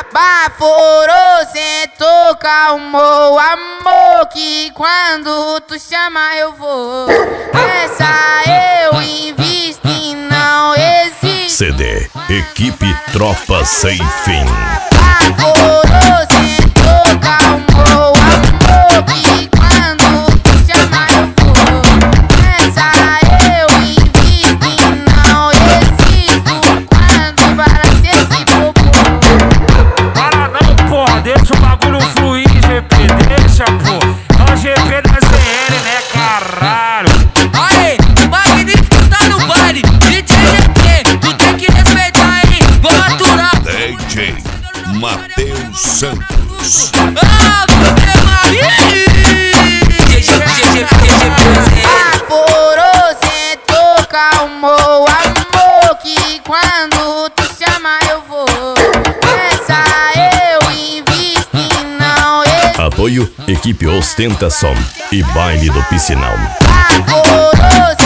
Baforou, sentou, calmou, amor, que quando tu chama eu vou. Essa eu invisto e não existe. CD Equipe Tropa Sem Fim. Baforou, sentou, calmou, amor, que quando tu chama eu vou. Essa eu invisto e não existo quando barato esse popô. Para não, porra, deixa o bagulho fluir, GP, deixa, pô. É o GP da ZL, né, caralho? Aê, o Magnífico tá no baile. DJ GP, tu tem que respeitar, hein? Vou aturar. DJ Matheus Santos. Ah, Baforou, sentou, calmou, amor, que quando tu chama eu vou. Essa eu invisto e não existe. Apoio Equipe Ostentação e Baile do Piscinão. Baforou,